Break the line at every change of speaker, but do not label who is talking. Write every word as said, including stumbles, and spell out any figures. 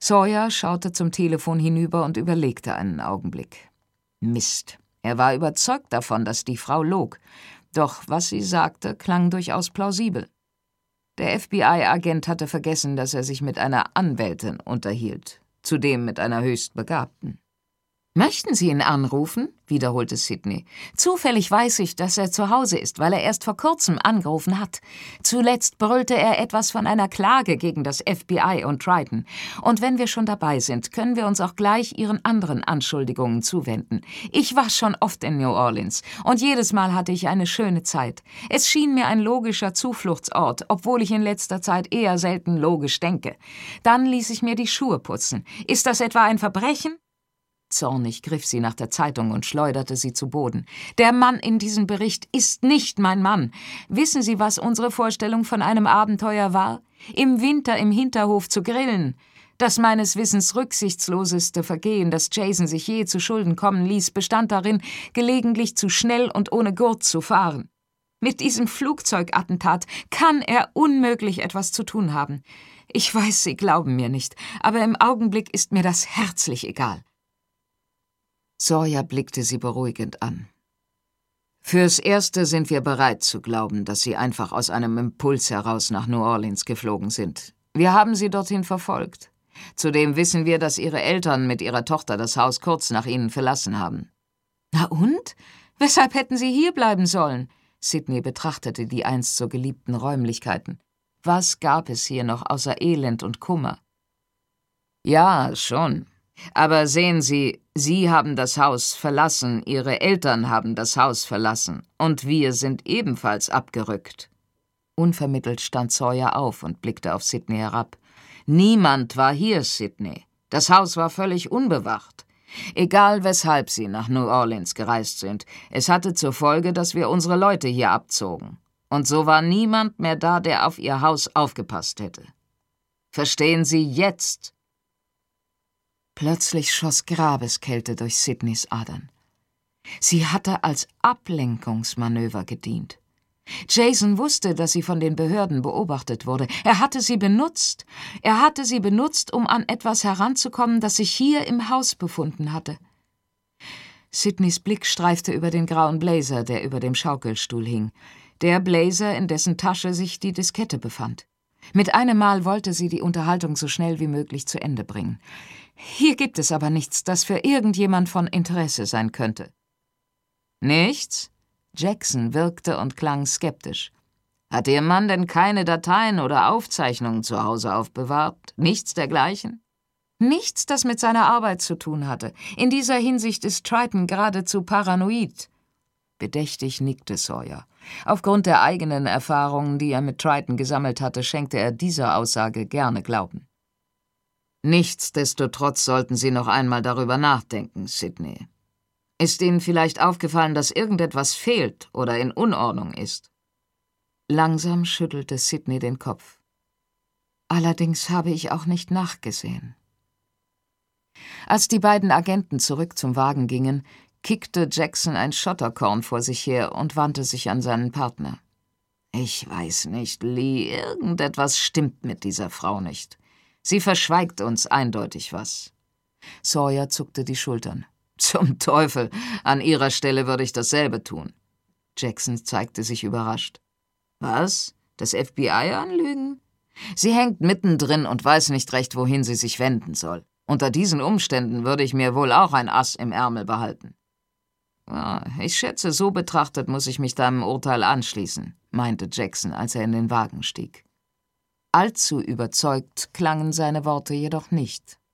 Sawyer schaute zum Telefon hinüber und überlegte einen Augenblick. Mist, er war überzeugt davon, dass die Frau log. Doch was sie sagte, klang durchaus plausibel. Der F B I-Agent hatte vergessen, dass er sich mit einer Anwältin unterhielt, zudem mit einer höchst Begabten. »Möchten Sie ihn anrufen?« wiederholte Sidney. »Zufällig weiß ich, dass er zu Hause ist, weil er erst vor kurzem angerufen hat. Zuletzt brüllte er etwas von einer Klage gegen das F B I und Triton. Und wenn wir schon dabei sind, können wir uns auch gleich Ihren anderen Anschuldigungen zuwenden. Ich war schon oft in New Orleans und jedes Mal hatte ich eine schöne Zeit. Es schien mir ein logischer Zufluchtsort, obwohl ich in letzter Zeit eher selten logisch denke. Dann ließ ich mir die Schuhe putzen. Ist das etwa ein Verbrechen?« Zornig griff sie nach der Zeitung und schleuderte sie zu Boden. »Der Mann in diesem Bericht ist nicht mein Mann. Wissen Sie, was unsere Vorstellung von einem Abenteuer war? Im Winter im Hinterhof zu grillen. Das meines Wissens rücksichtsloseste Vergehen, das Jason sich je zu Schulden kommen ließ, bestand darin, gelegentlich zu schnell und ohne Gurt zu fahren. Mit diesem Flugzeugattentat kann er unmöglich etwas zu tun haben. Ich weiß, Sie glauben mir nicht, aber im Augenblick ist mir das herzlich egal.« Sawyer blickte sie beruhigend an. »Fürs Erste sind wir bereit zu glauben, dass Sie einfach aus einem Impuls heraus nach New Orleans geflogen sind. Wir haben Sie dorthin verfolgt. Zudem wissen wir, dass Ihre Eltern mit ihrer Tochter das Haus kurz nach Ihnen verlassen haben.« »Na und? Weshalb hätten Sie hier bleiben sollen?« Sidney betrachtete die einst so geliebten Räumlichkeiten. Was gab es hier noch außer Elend und Kummer? »Ja, schon. Aber sehen Sie, Sie haben das Haus verlassen, Ihre Eltern haben das Haus verlassen, und wir sind ebenfalls abgerückt.« Unvermittelt stand Sawyer auf und blickte auf Sidney herab. »Niemand war hier, Sidney. Das Haus war völlig unbewacht. Egal, weshalb Sie nach New Orleans gereist sind, es hatte zur Folge, dass wir unsere Leute hier abzogen. Und so war niemand mehr da, der auf Ihr Haus aufgepasst hätte. Verstehen Sie jetzt?« Plötzlich schoss Grabeskälte durch Sidneys Adern. Sie hatte als Ablenkungsmanöver gedient. Jason wusste, dass sie von den Behörden beobachtet wurde. Er hatte sie benutzt. Er hatte sie benutzt, um an etwas heranzukommen, das sich hier im Haus befunden hatte. Sidneys Blick streifte über den grauen Blazer, der über dem Schaukelstuhl hing. Der Blazer, in dessen Tasche sich die Diskette befand. Mit einem Mal wollte sie die Unterhaltung so schnell wie möglich zu Ende bringen. »Hier gibt es aber nichts, das für irgendjemand von Interesse sein könnte.« »Nichts?« Jackson wirkte und klang skeptisch. »Hat Ihr Mann denn keine Dateien oder Aufzeichnungen zu Hause aufbewahrt? Nichts dergleichen?« »Nichts, das mit seiner Arbeit zu tun hatte. In dieser Hinsicht ist Triton geradezu paranoid.« Bedächtig nickte Sawyer. Aufgrund der eigenen Erfahrungen, die er mit Triton gesammelt hatte, schenkte er dieser Aussage gerne Glauben. »Nichtsdestotrotz sollten Sie noch einmal darüber nachdenken, Sidney. Ist Ihnen vielleicht aufgefallen, dass irgendetwas fehlt oder in Unordnung ist?« Langsam schüttelte Sidney den Kopf. »Allerdings habe ich auch nicht nachgesehen.« Als die beiden Agenten zurück zum Wagen gingen, kickte Jackson ein Schotterkorn vor sich her und wandte sich an seinen Partner. »Ich weiß nicht, Lee, irgendetwas stimmt mit dieser Frau nicht. Sie verschweigt uns eindeutig was.« Sawyer zuckte die Schultern. »Zum Teufel, an Ihrer Stelle würde ich dasselbe tun.« Jackson zeigte sich überrascht. »Was? Das F B I anlügen? Sie hängt mittendrin und weiß nicht recht, wohin sie sich wenden soll. Unter diesen Umständen würde ich mir wohl auch ein Ass im Ärmel behalten.« Ja, »ich schätze, so betrachtet muss ich mich deinem Urteil anschließen«, meinte Jackson, als er in den Wagen stieg. Allzu überzeugt klangen seine Worte jedoch nicht.